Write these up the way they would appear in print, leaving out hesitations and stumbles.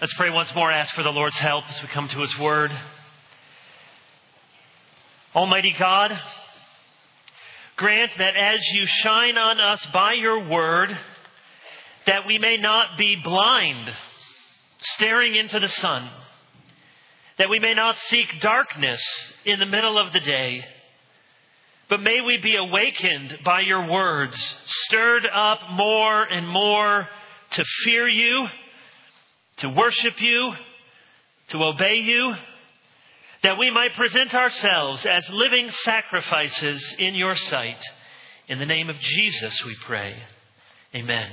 Let's pray once more, ask for the Lord's help as we come to His Word. Almighty God, grant that as you shine on us by your Word, that we may not be blind, staring into the sun, that we may not seek darkness in the middle of the day, but may we be awakened by your words, stirred up more and more to fear you, to worship you, to obey you, that we might present ourselves as living sacrifices in your sight. In the name of Jesus we pray. Amen.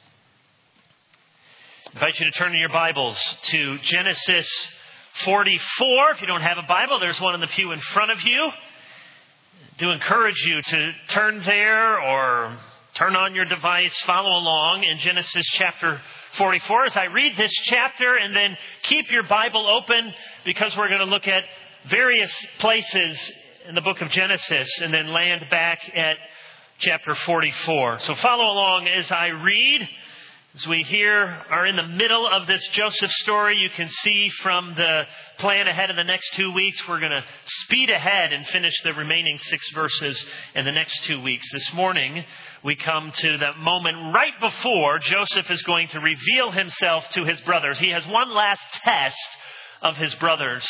I invite you to turn in your Bibles to Genesis 44. If you don't have a Bible, there's one in the pew in front of you. I do encourage you to turn there or turn on your device, follow along in Genesis chapter 44 as I read this chapter, and then keep your Bible open because we're going to look at various places in the book of Genesis and then land back at chapter 44. So follow along as I read. As we are in the middle of this Joseph story, you can see from the plan ahead of the next 2 weeks, we're going to speed ahead and finish the remaining 6 verses in the next 2 weeks. This morning, we come to the moment right before Joseph is going to reveal himself to his brothers. He has one last test of his brothers.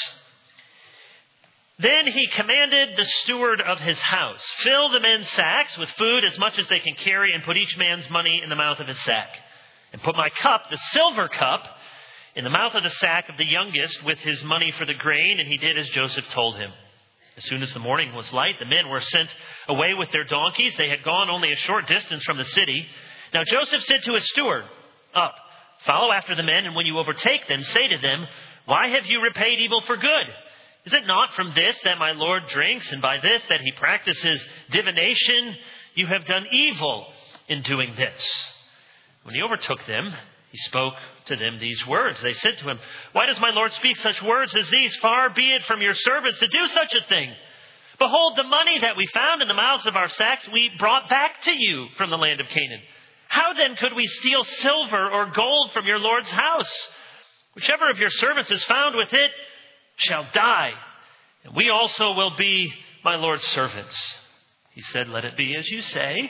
Then he commanded the steward of his house, fill the men's sacks with food as much as they can carry, and put each man's money in the mouth of his sack. And put my cup, the silver cup, in the mouth of the sack of the youngest with his money for the grain. And he did as Joseph told him. As soon as the morning was light, the men were sent away with their donkeys. They had gone only a short distance from the city. Now Joseph said to his steward, "Up, follow after the men, and when you overtake them, say to them, 'Why have you repaid evil for good? Is it not from this that my Lord drinks, and by this that he practices divination? You have done evil in doing this.' When he overtook them, he spoke to them these words. They said to him, 'Why does my Lord speak such words as these? Far be it from your servants to do such a thing. Behold, the money that we found in the mouths of our sacks we brought back to you from the land of Canaan. How then could we steal silver or gold from your Lord's house? Whichever of your servants is found with it shall die, and we also will be my Lord's servants.' He said, 'Let it be as you say.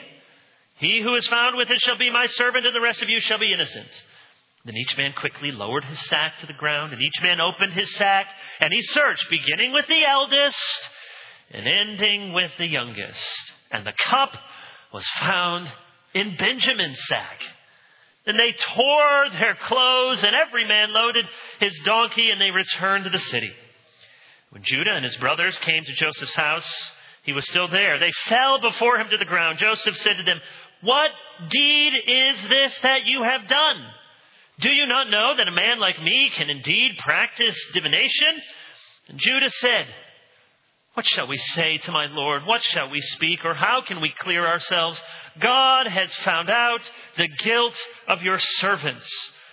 He who is found with it shall be my servant, and the rest of you shall be innocent.' Then each man quickly lowered his sack to the ground, and each man opened his sack, and he searched, beginning with the eldest and ending with the youngest. And the cup was found in Benjamin's sack. Then they tore their clothes, and every man loaded his donkey, and they returned to the city. When Judah and his brothers came to Joseph's house, he was still there. They fell before him to the ground. Joseph said to them, 'What deed is this that you have done? Do you not know that a man like me can indeed practice divination?' And Judah said, 'What shall we say to my Lord? What shall we speak? Or how can we clear ourselves? God has found out the guilt of your servants.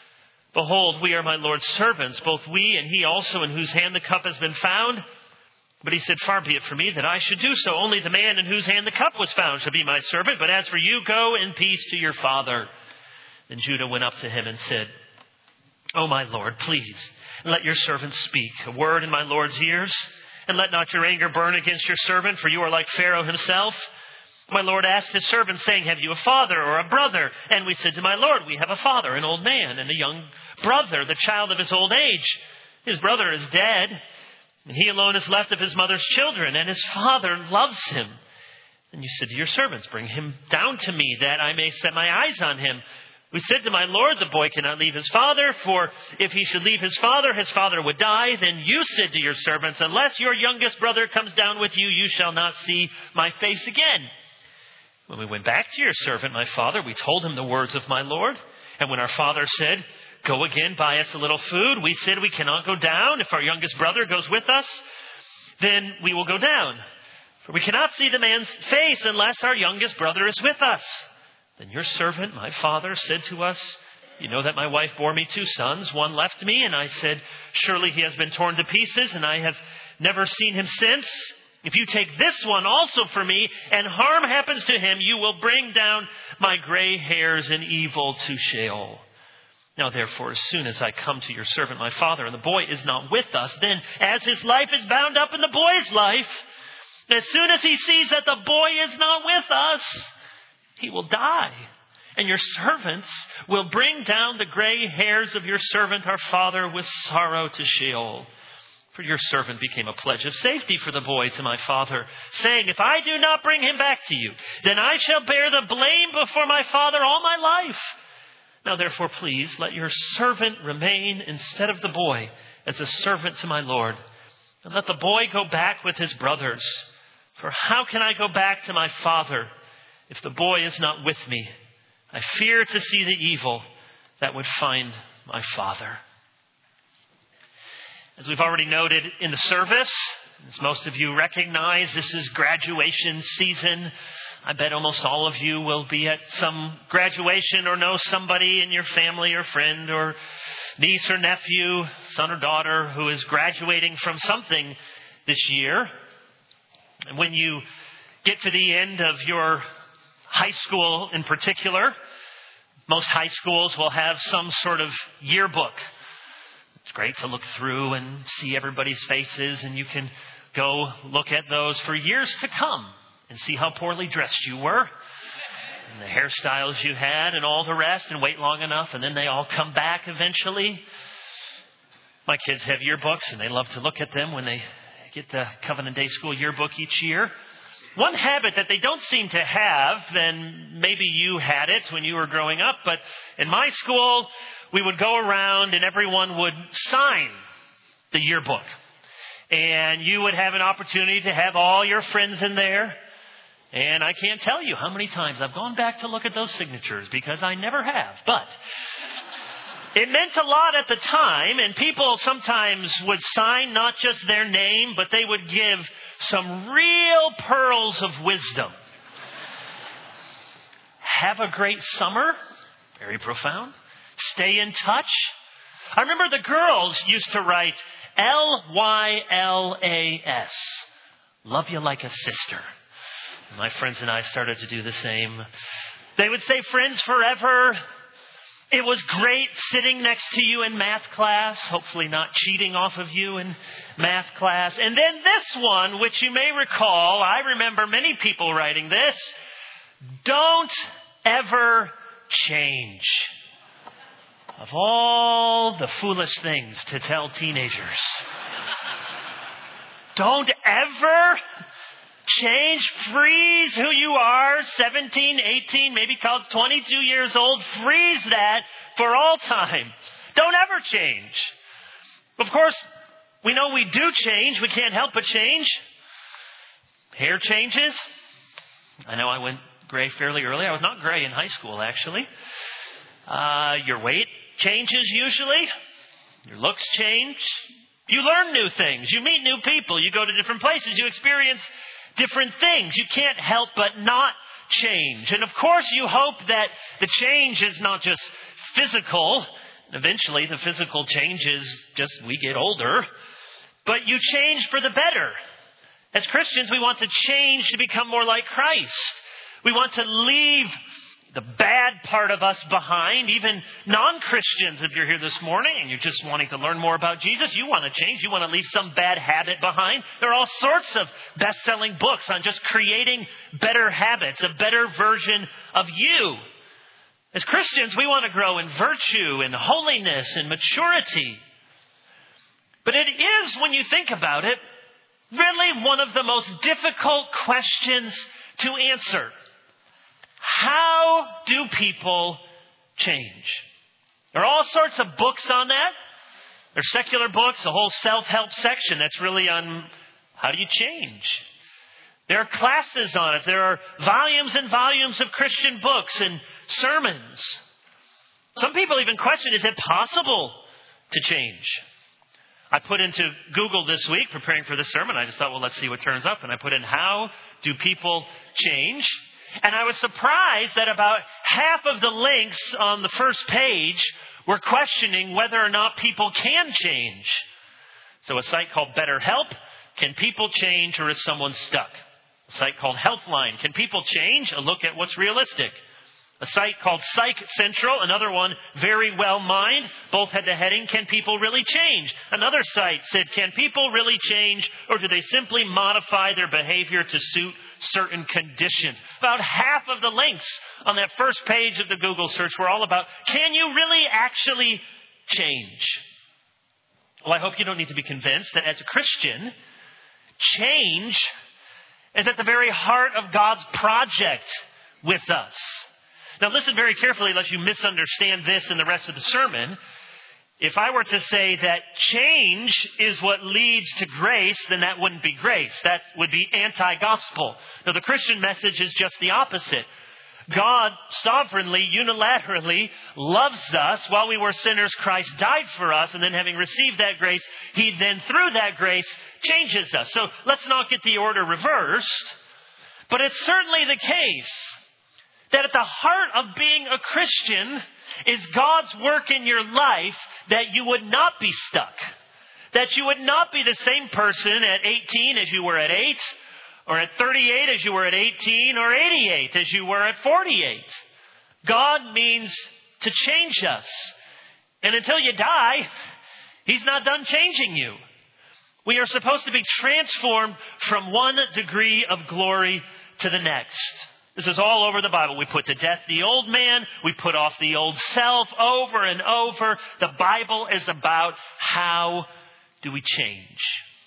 Behold, we are my Lord's servants, both we and he also in whose hand the cup has been found.' But he said, 'Far be it from me that I should do so. Only the man in whose hand the cup was found shall be my servant. But as for you, go in peace to your father.' Then Judah went up to him and said, 'O my Lord, please let your servant speak a word in my Lord's ears. And let not your anger burn against your servant, for you are like Pharaoh himself. My Lord asked his servant, saying, "Have you a father or a brother?" And we said to my Lord, "We have a father, an old man, and a young brother, the child of his old age. His brother is dead, and he alone is left of his mother's children, and his father loves him." And you said to your servants, "Bring him down to me, that I may set my eyes on him." We said to my Lord, "The boy cannot leave his father, for if he should leave his father would die." Then you said to your servants, "Unless your youngest brother comes down with you, you shall not see my face again." When we went back to your servant, my father, we told him the words of my Lord. And when our father said, "Go again, buy us a little food," we said, "We cannot go down. If our youngest brother goes with us, then we will go down. For we cannot see the man's face unless our youngest brother is with us." Then your servant, my father, said to us, "You know that my wife bore me 2 sons. One left me." And I said, "Surely he has been torn to pieces, and I have never seen him since. If you take this one also for me, and harm happens to him, you will bring down my gray hairs in evil to Sheol." Now, therefore, as soon as I come to your servant, my father, and the boy is not with us, then as his life is bound up in the boy's life, as soon as he sees that the boy is not with us, he will die. And your servants will bring down the gray hairs of your servant, our father, with sorrow to Sheol. For your servant became a pledge of safety for the boy to my father, saying, if I do not bring him back to you, then I shall bear the blame before my father all my life. Now therefore, please, let your servant remain instead of the boy as a servant to my Lord. And let the boy go back with his brothers. For how can I go back to my father if the boy is not with me? I fear to see the evil that would find my father. As we've already noted in the service, as most of you recognize, this is graduation season. I bet almost all of you will be at some graduation or know somebody in your family or friend or niece or nephew, son or daughter who is graduating from something this year. And when you get to the end of your high school in particular, most high schools will have some sort of yearbook. It's great to look through and see everybody's faces, and you can go look at those for years to come and see how poorly dressed you were and the hairstyles you had and all the rest, and wait long enough and then they all come back eventually. My kids have yearbooks and they love to look at them when they get the Covenant Day School yearbook each year. One habit that they don't seem to have, and maybe you had it when you were growing up, but in my school, we would go around and everyone would sign the yearbook. And you would have an opportunity to have all your friends in there. And I can't tell you how many times I've gone back to look at those signatures because I never have. But it meant a lot at the time, and people sometimes would sign not just their name, but they would give some real pearls of wisdom. Have a great summer. Very profound. Stay in touch. I remember the girls used to write LYLAS. Love you like a sister. My friends and I started to do the same. They would say friends forever. It was great sitting next to you in math class, hopefully not cheating off of you in math class. And then this one, which you may recall, I remember many people writing this, don't ever change. Of all the foolish things to tell teenagers, don't ever change, freeze who you are, 17, 18, maybe called 22 years old, freeze that for all time. Don't ever change. Of course, we know we do change. We can't help but change. Hair changes. I know I went gray fairly early. I was not gray in high school, actually. Your weight changes usually. Your looks change. You learn new things. You meet new people. You go to different places. You experience different things. You can't help but not change. And of course, you hope that the change is not just physical. Eventually, the physical change is just we get older. But you change for the better. As Christians, we want to change to become more like Christ. We want to leave the bad part of us behind. Even non-Christians, if you're here this morning and you're just wanting to learn more about Jesus, you want to change. You want to leave some bad habit behind. There are all sorts of best-selling books on just creating better habits, a better version of you. As Christians, we want to grow in virtue and holiness and maturity. But it is, when you think about it, really one of the most difficult questions to answer. How do people change? There are all sorts of books on that. There's secular books, a whole self-help section that's really on how do you change. There are classes on it. There are volumes and volumes of Christian books and sermons. Some people even question, is it possible to change? I put into Google this week, preparing for this sermon, I just thought, well, let's see what turns up. And I put in, how do people change? And I was surprised that about half of the links on the first page were questioning whether or not people can change. So a site called BetterHelp, can people change or is someone stuck? A site called Healthline, can people change? A look at what's realistic. A site called Psych Central, another one, Very Well Mind. Both had the heading, Can People Really Change? Another site said, Can people really change, or do they simply modify their behavior to suit certain conditions? About half of the links on that first page of the Google search were all about, can you really actually change? Well, I hope you don't need to be convinced that as a Christian, change is at the very heart of God's project with us. Now listen very carefully lest you misunderstand this and the rest of the sermon. If I were to say that change is what leads to grace, then that wouldn't be grace. That would be anti-gospel. Now the Christian message is just the opposite. God sovereignly, unilaterally loves us. While we were sinners, Christ died for us. And then having received that grace, He then through that grace changes us. So let's not get the order reversed. But it's certainly the case that at the heart of being a Christian is God's work in your life that you would not be stuck. That you would not be the same person at 18 as you were at 8, or at 38 as you were at 18, or 88 as you were at 48. God means to change us. And until you die, He's not done changing you. We are supposed to be transformed from one degree of glory to the next. This is all over the Bible. We put to death the old man. We put off the old self over and over. The Bible is about how do we change.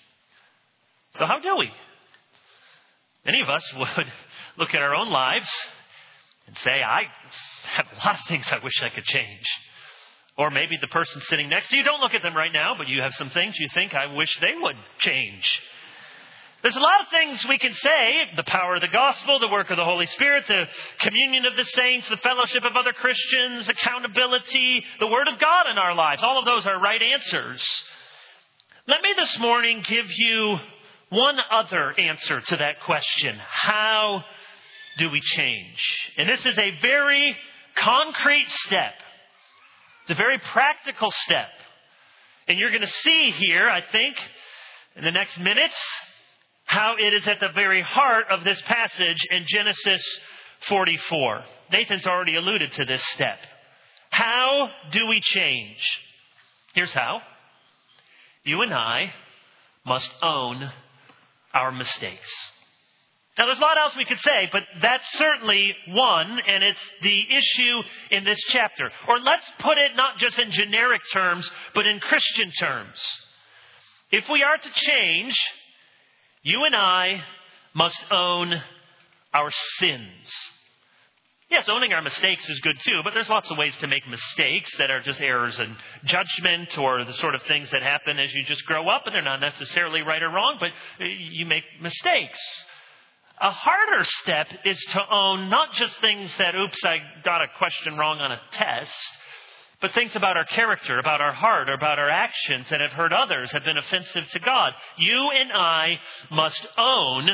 So how do we? Many of us would look at our own lives and say, I have a lot of things I wish I could change. Or maybe the person sitting next to you, don't look at them right now, but you have some things you think I wish they would change. There's a lot of things we can say. The power of the gospel, the work of the Holy Spirit, the communion of the saints, the fellowship of other Christians, accountability, the Word of God in our lives. All of those are right answers. Let me this morning give you one other answer to that question. How do we change? And this is a very concrete step. It's a very practical step. And you're going to see here, I think, in the next minutes, how it is at the very heart of this passage in Genesis 44. Nathan's already alluded to this step. How do we change? Here's how. You and I must own our mistakes. Now, there's a lot else we could say, but that's certainly one, and it's the issue in this chapter. Or let's put it not just in generic terms, but in Christian terms. If we are to change, you and I must own our sins. Yes, owning our mistakes is good too, but there's lots of ways to make mistakes that are just errors in judgment or the sort of things that happen as you just grow up, and they're not necessarily right or wrong, but you make mistakes. A harder step is to own not just things that, oops, I got a question wrong on a test, but things about our character, about our heart, or about our actions that have hurt others, have been offensive to God. You and I must own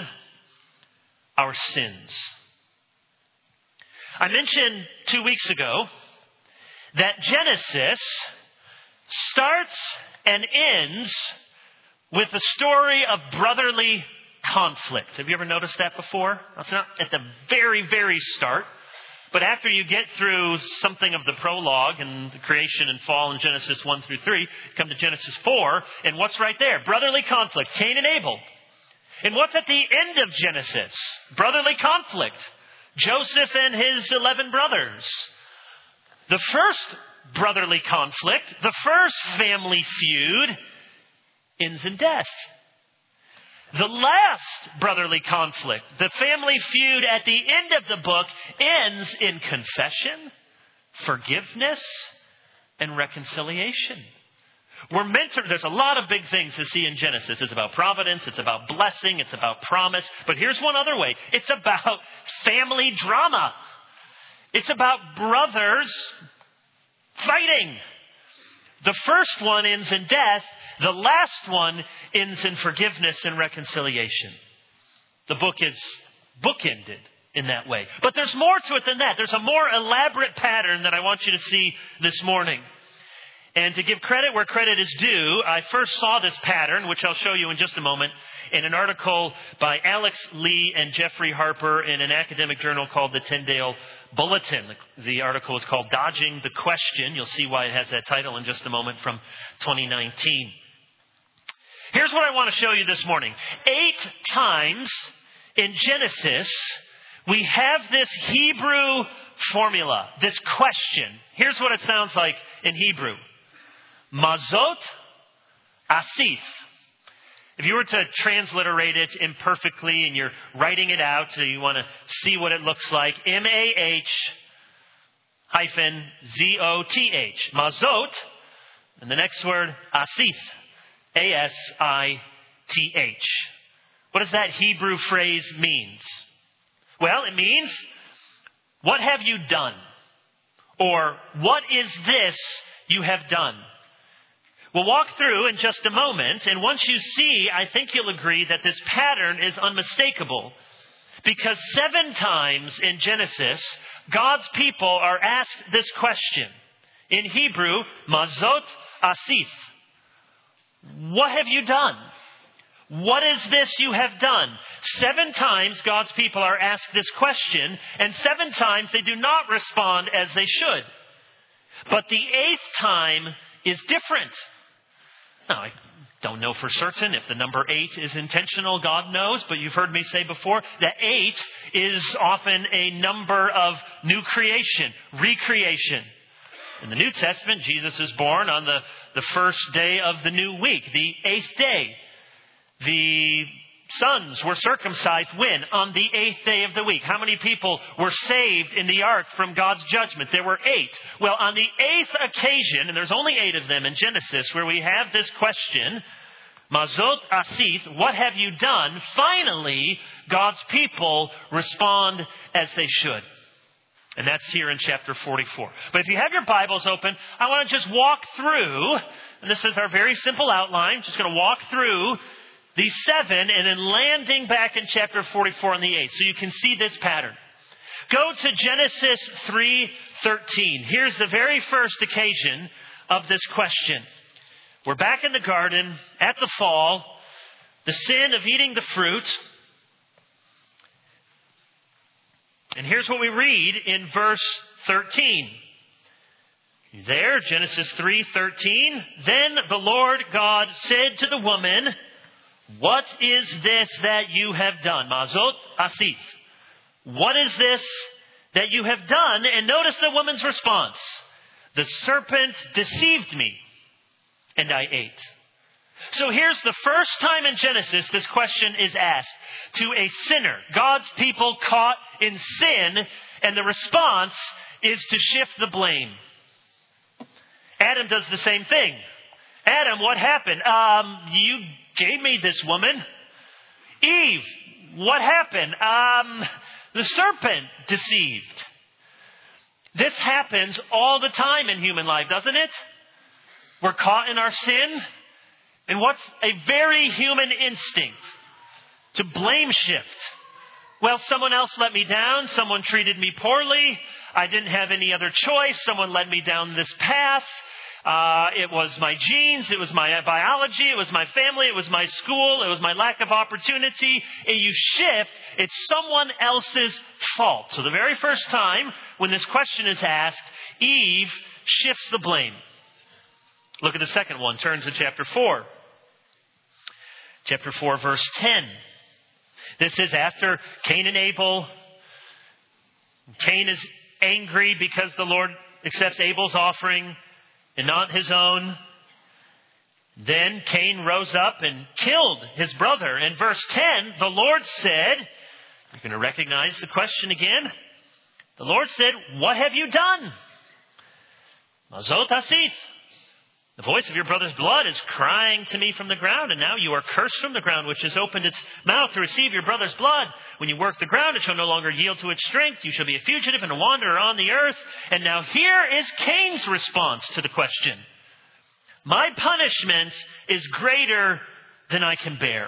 our sins. I mentioned 2 weeks ago that Genesis starts and ends with the story of brotherly conflict. Have you ever noticed that before? It's not at the very, very start. But after you get through something of the prologue and the creation and fall in Genesis 1 through 3, come to Genesis 4, and what's right there? Brotherly conflict, Cain and Abel. And what's at the end of Genesis? Brotherly conflict, Joseph and his 11 brothers. The first brotherly conflict, the first family feud, ends in death. The last brotherly conflict, the family feud at the end of the book, ends in confession, forgiveness, and reconciliation. There's a lot of big things to see in Genesis. It's about providence, it's about blessing, it's about promise. But here's one other way. It's about family drama. It's about brothers fighting. The first one ends in death. The last one ends in forgiveness and reconciliation. The book is bookended in that way. But there's more to it than that. There's a more elaborate pattern that I want you to see this morning. And to give credit where credit is due, I first saw this pattern, which I'll show you in just a moment, in an article by Alex Lee and Jeffrey Harper in an academic journal called the Tyndale Bulletin. The article is called Dodging the Question. You'll see why it has that title in just a moment, from 2019. Here's what I want to show you this morning. 8 times in Genesis, we have this Hebrew formula, this question. Here's what it sounds like in Hebrew. Mazot asif. If you were to transliterate it imperfectly and you're writing it out, so you want to see what it looks like, M-A-H-Z-O-T-H. Mazot, and the next word, asif. A-S-I-T-H. What does that Hebrew phrase mean? Well, it means, what have you done? Or, what is this you have done? We'll walk through in just a moment, and once you see, I think you'll agree that this pattern is unmistakable. Because 7 times in Genesis, God's people are asked this question. In Hebrew, mazot asif. What have you done? What is this you have done? 7 times God's people are asked this question, and 7 times they do not respond as they should. But the 8th time is different. Now, I don't know for certain if the number 8 is intentional. God knows. But you've heard me say before that 8 is often a number of new creation, recreation. In the New Testament, Jesus is born on the first day of the new week, the 8th day. The sons were circumcised when? On the 8th day of the week. How many people were saved in the ark from God's judgment? There were 8. Well, on the 8th occasion, and there's only 8 of them in Genesis, where we have this question, Mazot asif, what have you done? Finally, God's people respond as they should. And that's here in chapter 44. But if you have your Bibles open, I want to just walk through, and this is our very simple outline, just going to walk through these 7 and then landing back in chapter 44 on the 8th. So you can see this pattern. Go to Genesis 3:13. Here's the very first occasion of this question. We're back in the garden at the fall, the sin of eating the fruit. And here's what we read in verse 13. There, Genesis 3:13. Then the Lord God said to the woman, what is this that you have done? Mazot asif. What is this that you have done? And notice the woman's response. The serpent deceived me, and I ate. So here's the first time in Genesis this question is asked to a sinner. God's people caught in sin, and the response is to shift the blame. Adam does the same thing. Adam, what happened? You gave me this woman. Eve, what happened? The serpent deceived. This happens all the time in human life, doesn't it? We're caught in our sin. And what's a very human instinct? To blame shift. Well, someone else let me down. Someone treated me poorly. I didn't have any other choice. Someone led me down this path. It was my genes. It was my biology. It was my family. It was my school. It was my lack of opportunity. And you shift, it's someone else's fault. So the very first time when this question is asked, Eve shifts the blame. Look at the second one. Turn to chapter 4. Chapter 4, verse 10. This is after Cain and Abel. Cain is angry because the Lord accepts Abel's offering and not his own. Then Cain rose up and killed his brother. In verse 10, the Lord said, you're going to recognize the question again. The Lord said, what have you done? Mazot asif. The voice of your brother's blood is crying to me from the ground, and now you are cursed from the ground, which has opened its mouth to receive your brother's blood. When you work the ground, it shall no longer yield to its strength. You shall be a fugitive and a wanderer on the earth. And now here is Cain's response to the question. My punishment is greater than I can bear.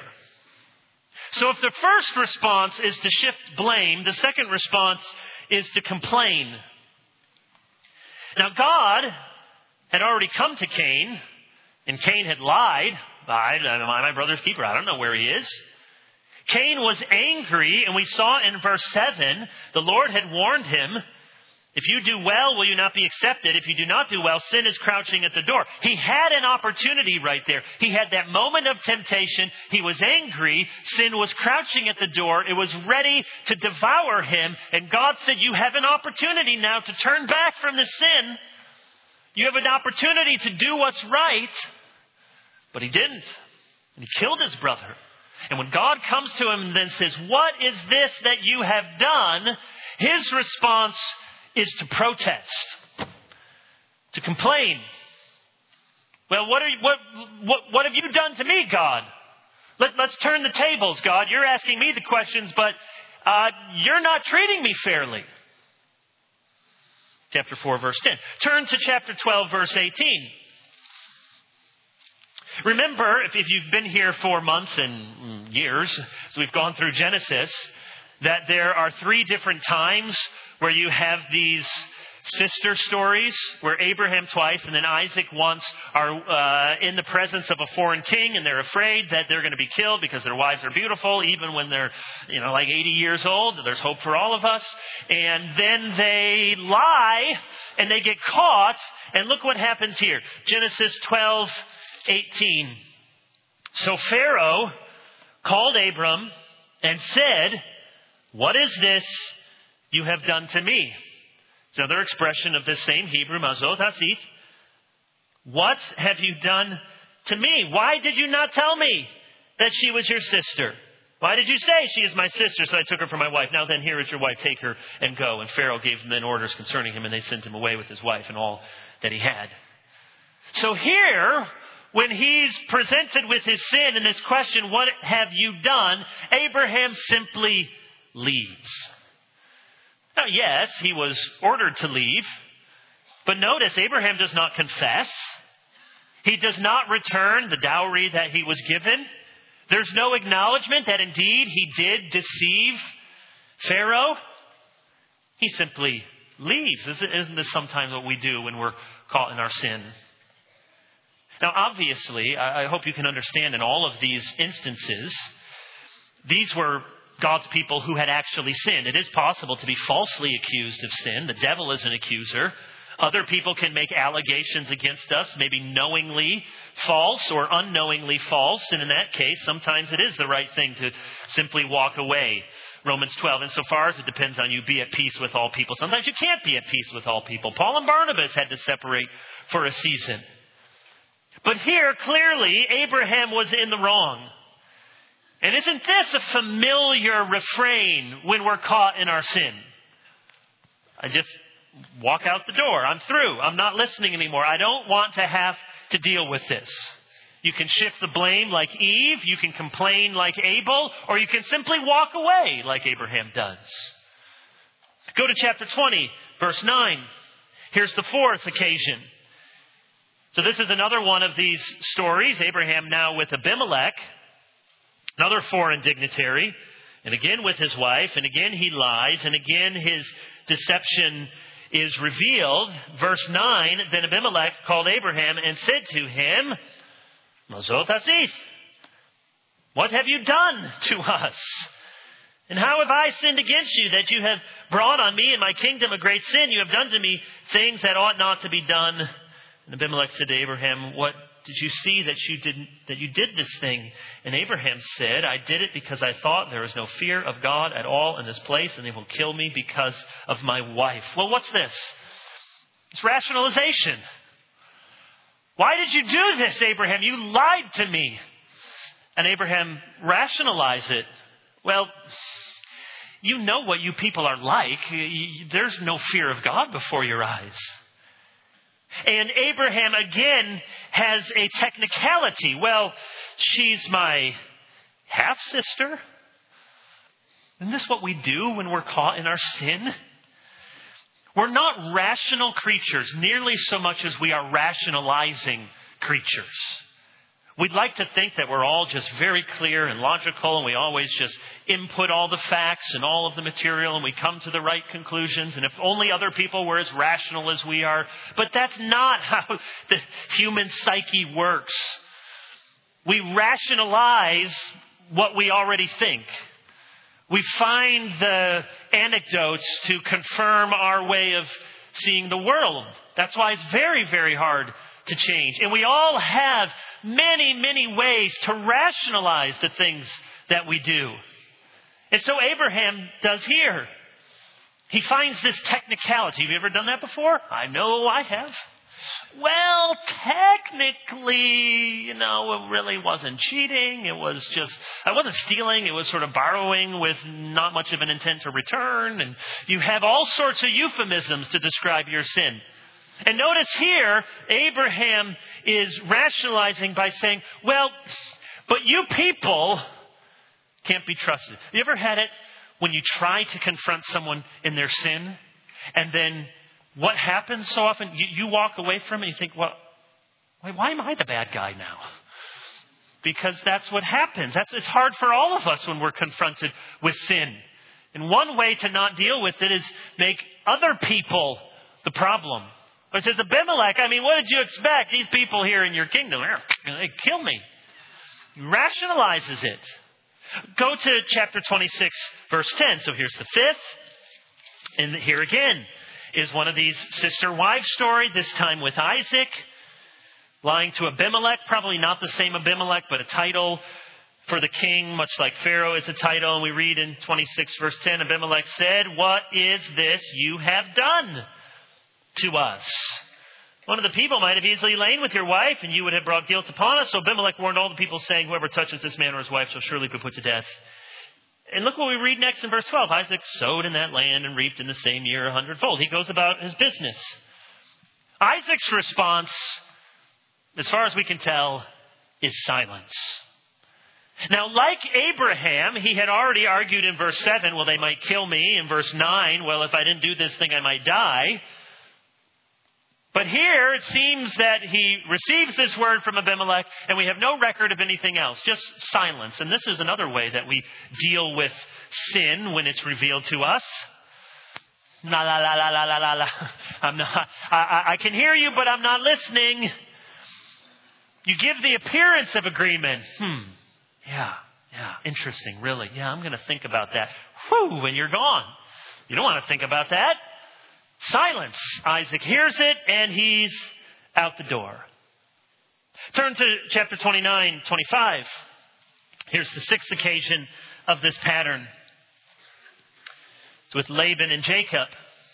So if the first response is to shift blame, the second response is to complain. Now God had already come to Cain, and Cain had lied. I'm my brother's keeper. I don't know where he is. Cain was angry, and we saw in verse 7, the Lord had warned him, if you do well, will you not be accepted? If you do not do well, sin is crouching at the door. He had an opportunity right there. He had that moment of temptation. He was angry. Sin was crouching at the door. It was ready to devour him. And God said, you have an opportunity now to turn back from the sin. You have an opportunity to do what's right. But he didn't. And he killed his brother. And when God comes to him and then says, what is this that you have done? His response is to protest, to complain. Well, what have you done to me, God? Let's turn the tables, God. You're asking me the questions, but you're not treating me fairly. Chapter 4, verse 10. Turn to chapter 12, verse 18. Remember, if you've been here for months and years, as we've gone through Genesis, that there are 3 different times where you have these sister stories, where Abraham twice and then Isaac once are in the presence of a foreign king, and they're afraid that they're going to be killed because their wives are beautiful, even when they're, like 80 years old. There's hope for all of us. And then they lie, and they get caught. And look what happens here. Genesis 12:18. So Pharaoh called Abram and said, what is this you have done to me? It's another expression of this same Hebrew, mazot hasith. What have you done to me? Why did you not tell me that she was your sister? Why did you say she is my sister, so I took her for my wife? Now then, here is your wife, take her and go. And Pharaoh gave them then orders concerning him, and they sent him away with his wife and all that he had. So here, when he's presented with his sin and this question, what have you done? Abraham simply leaves. Now, yes, he was ordered to leave, but notice Abraham does not confess. He does not return the dowry that he was given. There's no acknowledgement that indeed he did deceive Pharaoh. He simply leaves. Isn't this sometimes what we do when we're caught in our sin? Now, obviously, I hope you can understand in all of these instances, these were God's people who had actually sinned. It is possible to be falsely accused of sin. The devil is an accuser. Other people can make allegations against us, maybe knowingly false or unknowingly false. And in that case, sometimes it is the right thing to simply walk away. Romans 12, insofar as it depends on you, be at peace with all people. Sometimes you can't be at peace with all people. Paul and Barnabas had to separate for a season. But here, clearly, Abraham was in the wrong. And isn't this a familiar refrain when we're caught in our sin? I just walk out the door. I'm through. I'm not listening anymore. I don't want to have to deal with this. You can shift the blame like Eve. You can complain like Abel. Or you can simply walk away like Abraham does. Go to chapter 20, verse 9. Here's the 4th occasion. So this is another one of these stories. Abraham now with Abimelech, another foreign dignitary, and again with his wife, and again he lies, and again his deception is revealed. Verse 9, then Abimelech called Abraham and said to him, mazot hasith, what have you done to us? And how have I sinned against you that you have brought on me and my kingdom a great sin? You have done to me things that ought not to be done. And Abimelech said to Abraham, what did you see that you did this thing? And Abraham said, I did it because I thought there is no fear of God at all in this place, and they will kill me because of my wife. Well, what's this? It's rationalization. Why did you do this, Abraham? You lied to me. And Abraham rationalized it. Well, you know what you people are like. There's no fear of God before your eyes. And Abraham again has a technicality. Well, she's my half-sister. Isn't this what we do when we're caught in our sin? We're not rational creatures nearly so much as we are rationalizing creatures. We'd like to think that we're all just very clear and logical, and we always just input all the facts and all of the material, and we come to the right conclusions, and if only other people were as rational as we are. But that's not how the human psyche works. We rationalize what we already think. We find the anecdotes to confirm our way of seeing the world. That's why it's very, very hard to change. And we all have many, many ways to rationalize the things that we do. And so Abraham does here. He finds this technicality. Have you ever done that before? I know I have. Well, technically, it really wasn't cheating. I wasn't stealing. It was sort of borrowing with not much of an intent to return. And you have all sorts of euphemisms to describe your sin. And notice here, Abraham is rationalizing by saying, well, but you people can't be trusted. You ever had it when you try to confront someone in their sin, and then what happens so often? You walk away from it and you think, well, why am I the bad guy now? Because that's what happens. It's hard for all of us when we're confronted with sin. And one way to not deal with it is make other people the problem. It says, Abimelech, what did you expect? These people here in your kingdom, they kill me. He rationalizes it. Go to chapter 26, verse 10. So here's the fifth. And here again is one of these sister-wife story, this time with Isaac, lying to Abimelech. Probably not the same Abimelech, but a title for the king, much like Pharaoh is a title. And we read in 26, verse 10, Abimelech said, what is this you have done to us? One of the people might have easily lain with your wife, and you would have brought guilt upon us. So Abimelech warned all the people, saying, whoever touches this man or his wife shall surely be put to death. And look what we read next in verse 12. Isaac sowed in that land and reaped in the same year 100-fold. He goes about his business. Isaac's response, as far as we can tell, is silence. Now, like Abraham, he had already argued in verse 7, well, they might kill me. In verse 9, well, if I didn't do this thing, I might die. But here it seems that he receives this word from Abimelech, and we have no record of anything else, just silence. And this is another way that we deal with sin when it's revealed to us. La la la la la la la la. I can hear you, but I'm not listening. You give the appearance of agreement. Yeah, interesting, really. Yeah, I'm going to think about that. Whew, and you're gone. You don't want to think about that. Silence. Isaac hears it, and he's out the door. Turn to chapter 29, 25. Here's the sixth occasion of this pattern. It's with Laban and Jacob.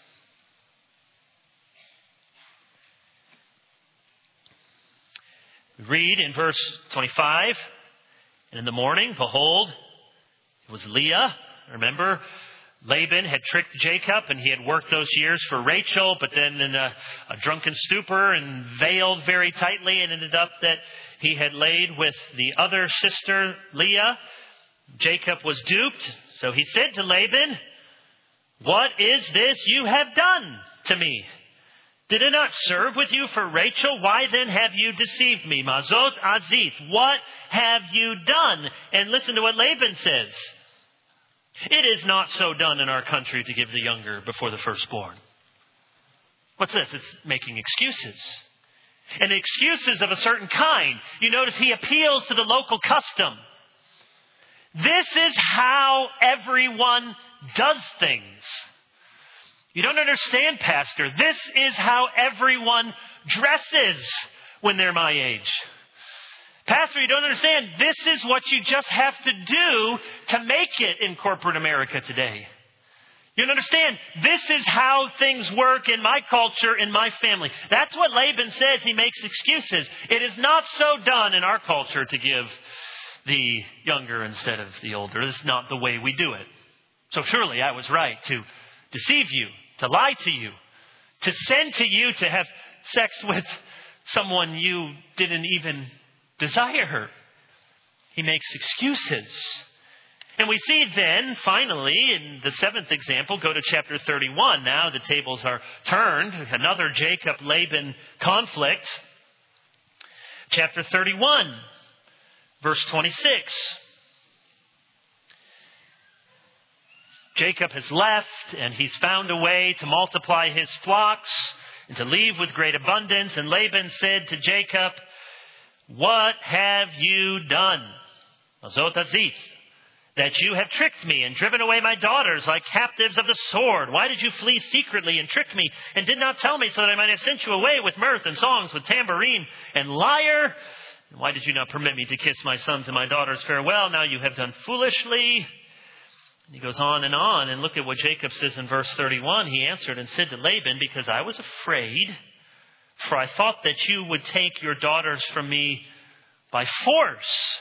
We read in verse 25, and in the morning, behold, it was Leah. Remember, Laban had tricked Jacob, and he had worked those years for Rachel, but then in a drunken stupor and veiled very tightly, and ended up that he had laid with the other sister, Leah. Jacob was duped, so he said to Laban, what is this you have done to me? Did it not serve with you for Rachel? Why then have you deceived me? Mazot Azith, what have you done? And listen to what Laban says. It is not so done in our country to give the younger before the firstborn. What's this? It's making excuses. And excuses of a certain kind. You notice he appeals to the local custom. This is how everyone does things. You don't understand, Pastor. This is how everyone dresses when they're my age. Pastor, you don't understand. This is what you just have to do to make it in corporate America today. You don't understand. This is how things work in my culture, in my family. That's what Laban says. He makes excuses. It is not so done in our culture to give the younger instead of the older. This is not the way we do it. So surely I was right to deceive you, to lie to you, to send to you to have sex with someone you didn't even desire. He makes excuses. And we see then, finally, in the seventh example, go to chapter 31. Now the tables are turned. Another Jacob-Laban conflict. Chapter 31. Verse 26. Jacob has left, and he's found a way to multiply his flocks and to leave with great abundance. And Laban said to Jacob, "What have you done, Mazot Azith, that you have tricked me and driven away my daughters like captives of the sword? Why did you flee secretly and trick me and did not tell me so that I might have sent you away with mirth and songs, with tambourine and lyre? And why did you not permit me to kiss my sons and my daughters farewell? Now you have done foolishly." And he goes on, and look at what Jacob says in verse 31. He answered and said to Laban, "Because I was afraid, for I thought that you would take your daughters from me by force."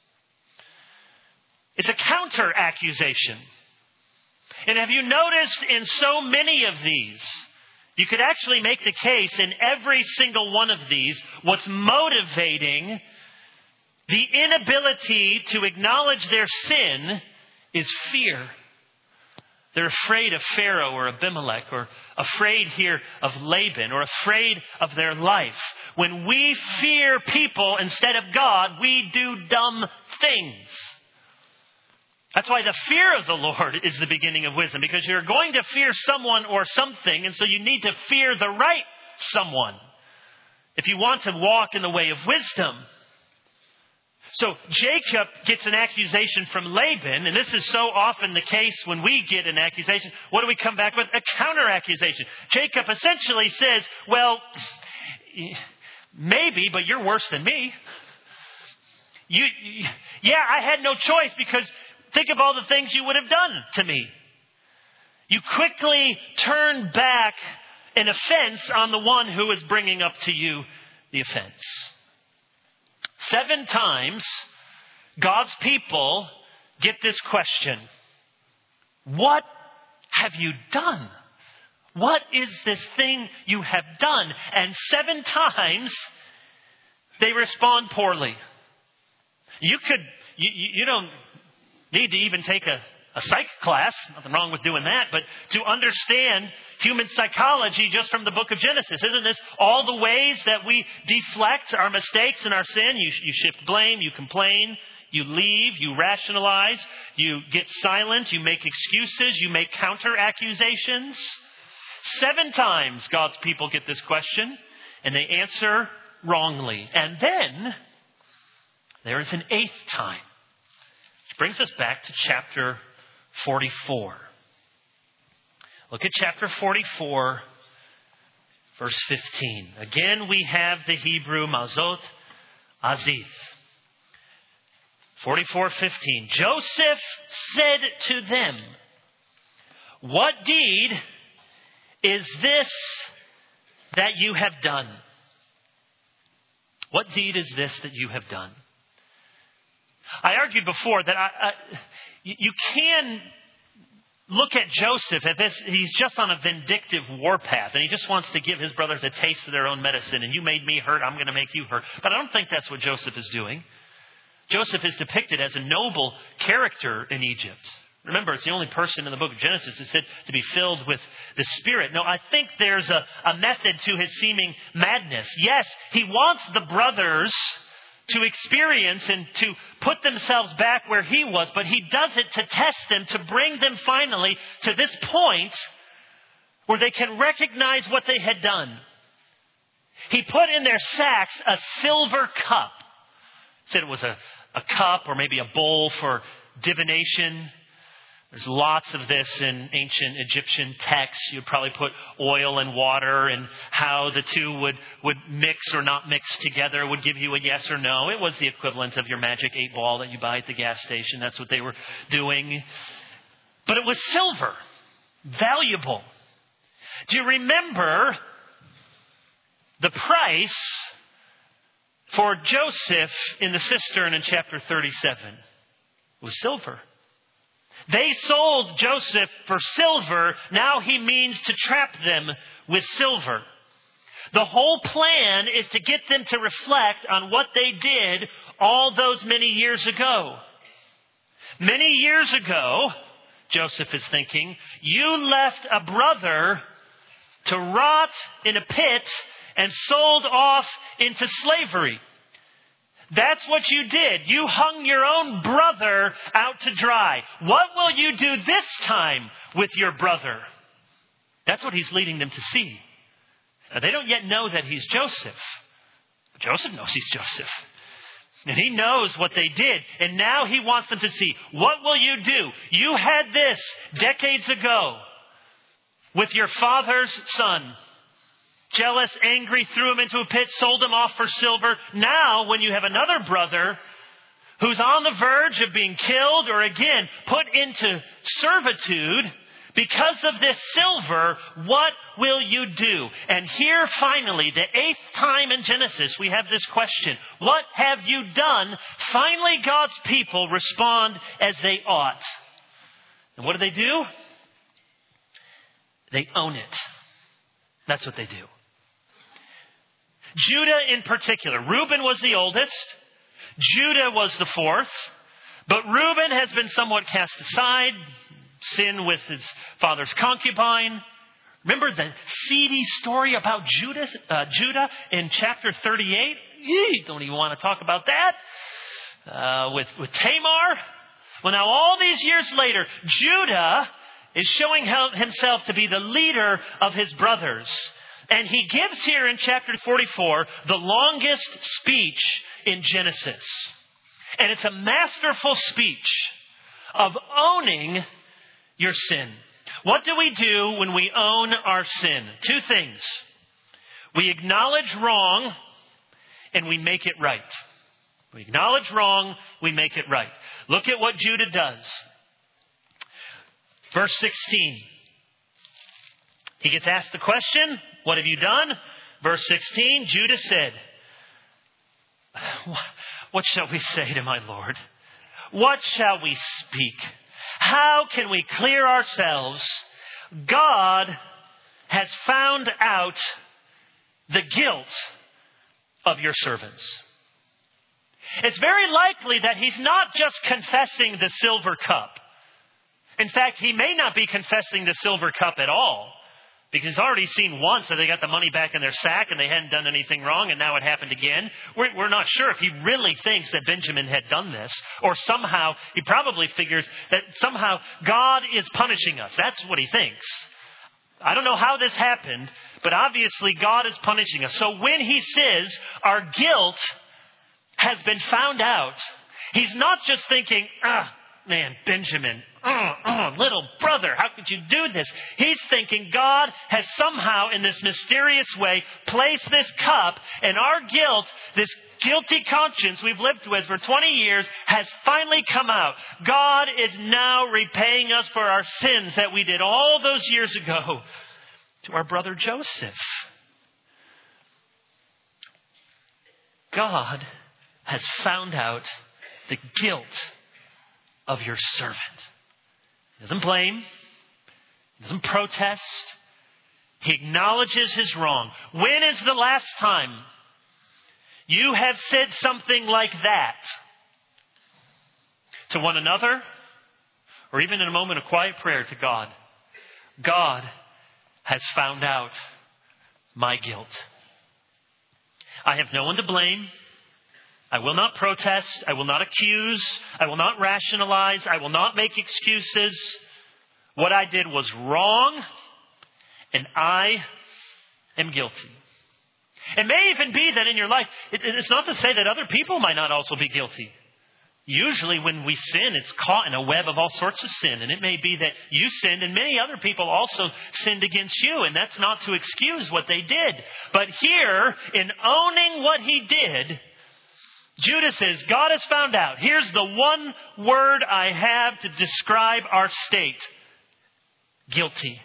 It's a counter accusation. And have you noticed in so many of these, you could actually make the case in every single one of these, what's motivating the inability to acknowledge their sin is fear. They're afraid of Pharaoh or Abimelech, or afraid here of Laban, or afraid of their life. When we fear people instead of God, we do dumb things. That's why the fear of the Lord is the beginning of wisdom, because you're going to fear someone or something, and so you need to fear the right someone if you want to walk in the way of wisdom. So Jacob gets an accusation from Laban, and this is so often the case when we get an accusation. What do we come back with? A counter accusation. Jacob essentially says, "Well, maybe, but you're worse than me. Yeah, I had no choice, because think of all the things you would have done to me." You quickly turn back an offense on the one who is bringing up to you the offense. 7 times, God's people get this question: "What have you done? What is this thing you have done?" And 7 times, they respond poorly. You don't need to even take a psych class. Nothing wrong with doing that. But to understand human psychology just from the book of Genesis, isn't this all the ways that we deflect our mistakes and our sin? You shift blame, you complain, you leave, you rationalize, you get silent, you make excuses, you make counter accusations. 7 times God's people get this question, and they answer wrongly. And then there is an 8th time. Which brings us back to chapter 44. Look at chapter 44, verse 15. Again, we have the Hebrew Mazot Azith. 44:15. Joseph said to them, "What deed is this that you have done?" What deed is this that you have done? I argued before that you can look at Joseph at this. He's just on a vindictive warpath, and he just wants to give his brothers a taste of their own medicine. And you made me hurt, I'm going to make you hurt. But I don't think that's what Joseph is doing. Joseph is depicted as a noble character in Egypt. Remember, it's the only person in the book of Genesis that's said to be filled with the Spirit. No, I think there's a method to his seeming madness. Yes, he wants the brothers to experience and to put themselves back where he was, but he does it to test them, to bring them finally to this point where they can recognize what they had done. He put in their sacks a silver cup. Said it was a cup or maybe a bowl for divination. There's lots of this in ancient Egyptian texts. You'd probably put oil and water, and how the two would mix or not mix together would give you a yes or no. It was the equivalent of your magic 8-ball that you buy at the gas station. That's what they were doing. But it was silver, valuable. Do you remember the price for Joseph in the cistern in chapter 37? It was silver. They sold Joseph for silver. Now he means to trap them with silver. The whole plan is to get them to reflect on what they did all those many years ago. Many years ago, Joseph is thinking, you left a brother to rot in a pit and sold off into slavery. That's what you did. You hung your own brother out to dry. What will you do this time with your brother? That's what he's leading them to see. Now, they don't yet know that he's Joseph. But Joseph knows he's Joseph. And he knows what they did. And now he wants them to see, what will you do? You had this decades ago with your father's son. Jealous, angry, threw him into a pit, sold him off for silver. Now, when you have another brother who's on the verge of being killed or again put into servitude because of this silver, what will you do? And here finally, the 8th time in Genesis, we have this question. What have you done? Finally, God's people respond as they ought. And what do? They own it. That's what they do. Judah in particular. Reuben was the oldest. Judah was the 4th. But Reuben has been somewhat cast aside. Sin with his father's concubine. Remember the seedy story about Judah in chapter 38? You don't even want to talk about that. With Tamar. Well, now all these years later, Judah is showing himself to be the leader of his brothers. And he gives here in chapter 44 the longest speech in Genesis. And it's a masterful speech of owning your sin. What do we do when we own our sin? 2 things. We acknowledge wrong and we make it right. We acknowledge wrong, we make it right. Look at what Judah does. Verse 16. He gets asked the question, what have you done? Verse 16, Judah said, what shall we say to my Lord? What shall we speak? How can we clear ourselves? God has found out the guilt of your servants. It's very likely that he's not just confessing the silver cup. In fact, he may not be confessing the silver cup at all. Because he's already seen once that they got the money back in their sack and they hadn't done anything wrong and now it happened again. We're not sure if he really thinks that Benjamin had done this. Or somehow, he probably figures that somehow God is punishing us. That's what he thinks. I don't know how this happened, but obviously God is punishing us. So when he says our guilt has been found out, he's not just thinking, man, Benjamin, little brother, how could you do this? He's thinking God has somehow in this mysterious way placed this cup and our guilt, this guilty conscience we've lived with for 20 years has finally come out. God is now repaying us for our sins that we did all those years ago to our brother Joseph. God has found out the guilt of your servant. He doesn't blame. He doesn't protest. He acknowledges his wrong. When is the last time you have said something like that to one another, or even in a moment of quiet prayer to God? God has found out my guilt. I have no one to blame. I will not protest. I will not accuse. I will not rationalize. I will not make excuses. What I did was wrong, and I am guilty. It may even be that in your life, it's not to say that other people might not also be guilty. Usually when we sin, it's caught in a web of all sorts of sin. And it may be that you sinned and many other people also sinned against you. And that's not to excuse what they did. But here, in owning what he did, Judah says, God has found out. Here's the one word I have to describe our state. Guilty.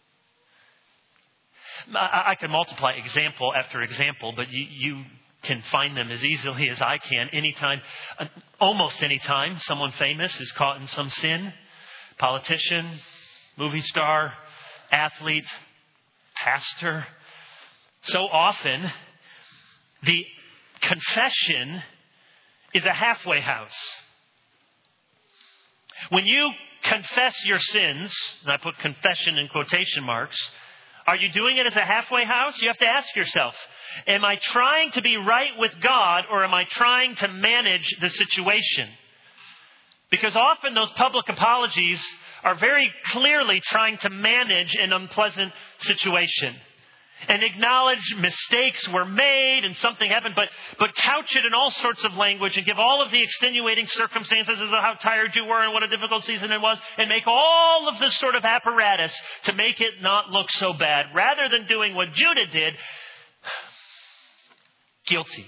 I can multiply example after example, but you can find them as easily as I can. Anytime, almost anytime someone famous is caught in some sin, politician, movie star, athlete, pastor, so often the confession is a halfway house. When you confess your sins, and I put confession in quotation marks, Are you doing it as a halfway house? You have to ask yourself, am I trying to be right with God, or am I trying to manage the situation? Because often those public apologies are very clearly trying to manage an unpleasant situation and acknowledge mistakes were made and something happened, but couch it in all sorts of language and give all of the extenuating circumstances as to how tired you were and what a difficult season it was, and make all of this sort of apparatus to make it not look so bad, rather than doing what Judah did. Guilty.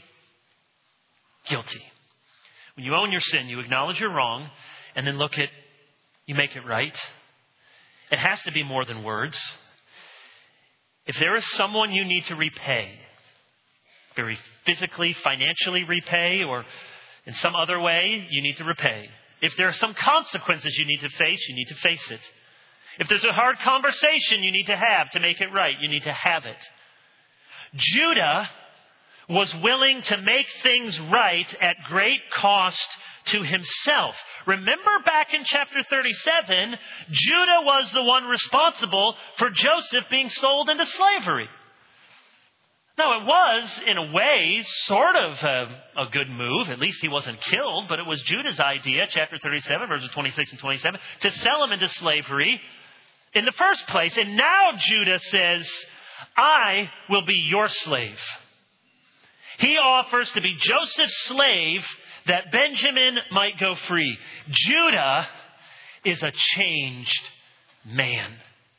When you own your sin, you acknowledge you're wrong, and then you make it right. It has to be more than words. If there is someone you need to repay, very physically, financially repay, or in some other way, you need to repay. If there are some consequences you need to face it. If there's a hard conversation you need to have to make it right, you need to have it. Judah was willing to make things right at great cost to himself. Remember back in chapter 37, Judah was the one responsible for Joseph being sold into slavery. Now, it was, in a way, sort of a good move. At least he wasn't killed, but it was Judah's idea, chapter 37, verses 26 and 27, to sell him into slavery in the first place. And now Judah says, I will be your slave. He offers to be Joseph's slave that Benjamin might go free. Judah is a changed man.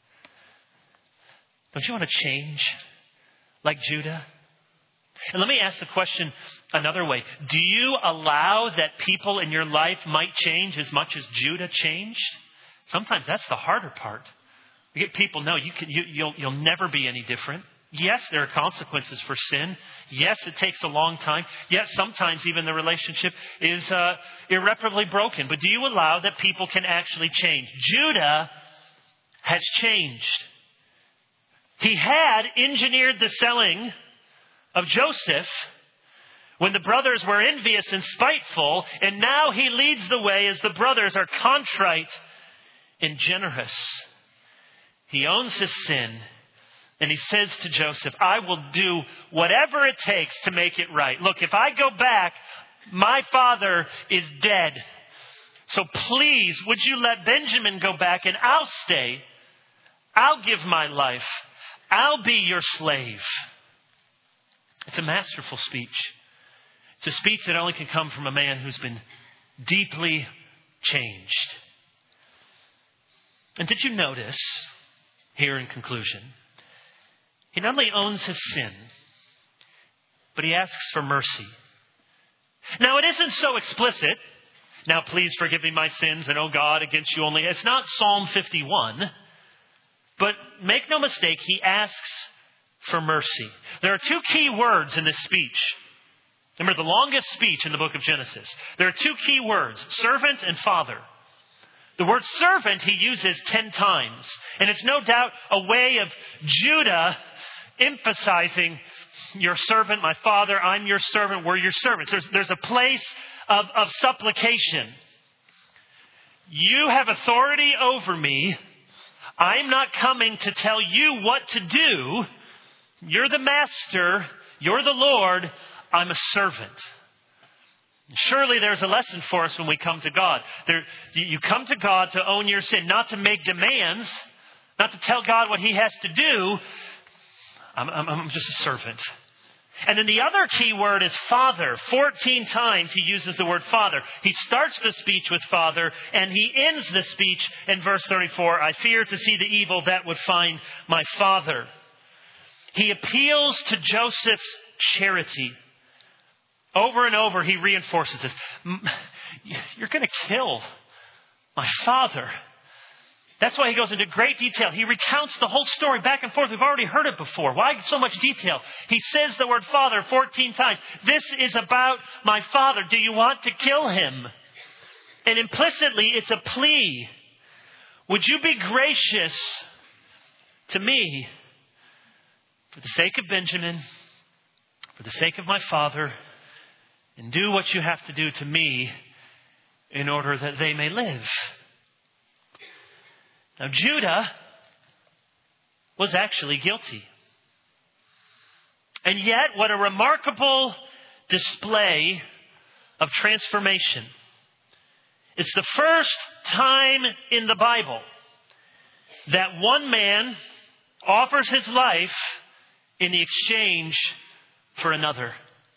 Don't you want to change like Judah? And let me ask the question another way. Do you allow that people in your life might change as much as Judah changed? Sometimes that's the harder part. You get people, no, you'll never be any different. Yes, there are consequences for sin. Yes, it takes a long time. Yes, sometimes even the relationship is irreparably broken. But do you allow that people can actually change? Judah has changed. He had engineered the selling of Joseph when the brothers were envious and spiteful, and now he leads the way as the brothers are contrite and generous. He owns his sin. And he says to Joseph, I will do whatever it takes to make it right. Look, if I go back, my father is dead. So please, would you let Benjamin go back and I'll stay. I'll give my life. I'll be your slave. It's a masterful speech. It's a speech that only can come from a man who's been deeply changed. And did you notice, here in conclusion, he not only owns his sin, but he asks for mercy. Now, it isn't so explicit. Now, please forgive me my sins, and, oh God, against you only. It's not Psalm 51. But make no mistake, he asks for mercy. There are two key words in this speech. Remember, the longest speech in the book of Genesis. There are two key words, servant and father. The word servant he uses 10 times. And it's no doubt a way of Judah emphasizing your servant, my father, I'm your servant, we're your servants. There's a place of supplication. You have authority over me. I'm not coming to tell you what to do. You're the master. You're the Lord. I'm a servant. Surely there's a lesson for us when we come to God. You come to God to own your sin, not to make demands, not to tell God what he has to do. I'm just a servant. And then the other key word is father. 14 times he uses the word father. He starts the speech with father, and he ends the speech in verse 34. I fear to see the evil that would find my father. He appeals to Joseph's charity. Over and over, he reinforces this. You're going to kill my father. That's why he goes into great detail. He recounts the whole story back and forth. We've already heard it before. Why so much detail? He says the word father 14 times. This is about my father. Do you want to kill him? And implicitly, it's a plea. Would you be gracious to me for the sake of Benjamin, for the sake of my father, and do what you have to do to me in order that they may live? Now, Judah was actually guilty. And yet, what a remarkable display of transformation. It's the first time in the Bible that one man offers his life in the exchange for another.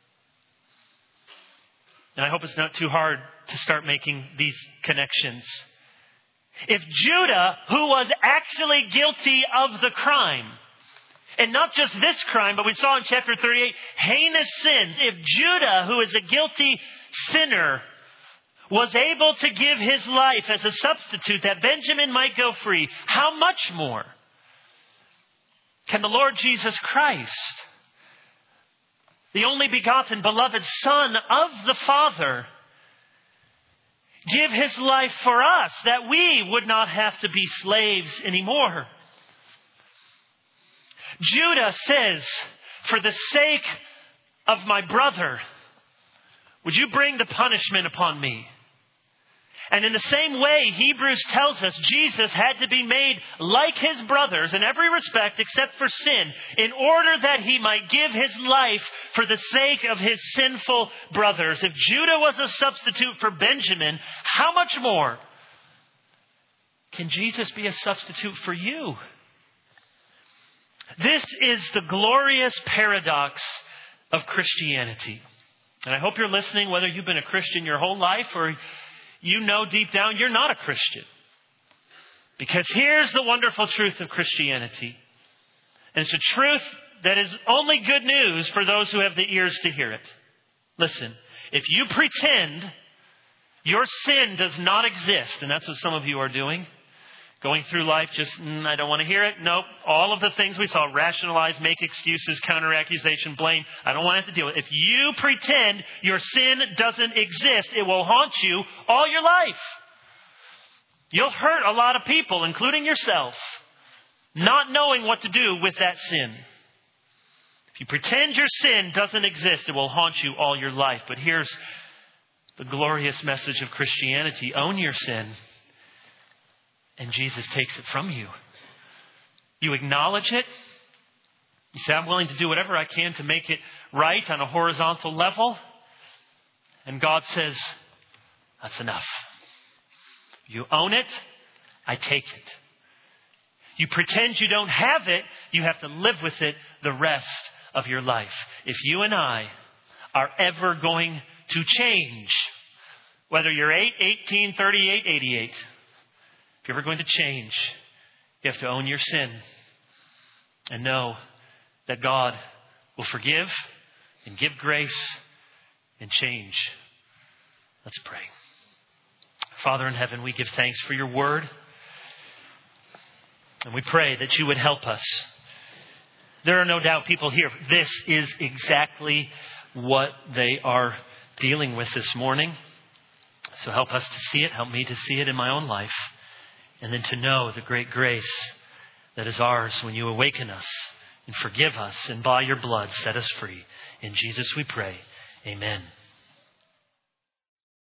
And I hope it's not too hard to start making these connections. If Judah, who was actually guilty of the crime, and not just this crime, but we saw in chapter 38, heinous sins. If Judah, who is a guilty sinner, was able to give his life as a substitute that Benjamin might go free, how much more can the Lord Jesus Christ, the only begotten, beloved Son of the Father, give his life for us that we would not have to be slaves anymore? Judah says, for the sake of my brother, would you bring the punishment upon me? And in the same way, Hebrews tells us Jesus had to be made like his brothers in every respect except for sin, in order that he might give his life for the sake of his sinful brothers. If Judah was a substitute for Benjamin, how much more can Jesus be a substitute for you? This is the glorious paradox of Christianity. And I hope you're listening, whether you've been a Christian your whole life or you know deep down you're not a Christian. Because here's the wonderful truth of Christianity. And it's a truth that is only good news for those who have the ears to hear it. Listen, if you pretend your sin does not exist, and that's what some of you are doing, going through life just, I don't want to hear it. Nope. All of the things we saw, rationalize, make excuses, counter-accusation, blame. I don't want to have to deal with it. If you pretend your sin doesn't exist, it will haunt you all your life. You'll hurt a lot of people, including yourself, not knowing what to do with that sin. If you pretend your sin doesn't exist, it will haunt you all your life. But here's the glorious message of Christianity. Own your sin. And Jesus takes it from you. You acknowledge it. You say, I'm willing to do whatever I can to make it right on a horizontal level. And God says, that's enough. You own it. I take it. You pretend you don't have it. You have to live with it the rest of your life. If you and I are ever going to change, whether you're 8, 18, 38, 88, if you're ever going to change, you have to own your sin and know that God will forgive and give grace and change. Let's pray. Father in heaven, we give thanks for your word. And we pray that you would help us. There are no doubt people here. This is exactly what they are dealing with this morning. So help us to see it. Help me to see it in my own life. And then to know the great grace that is ours when you awaken us and forgive us and by your blood set us free. In Jesus we pray. Amen.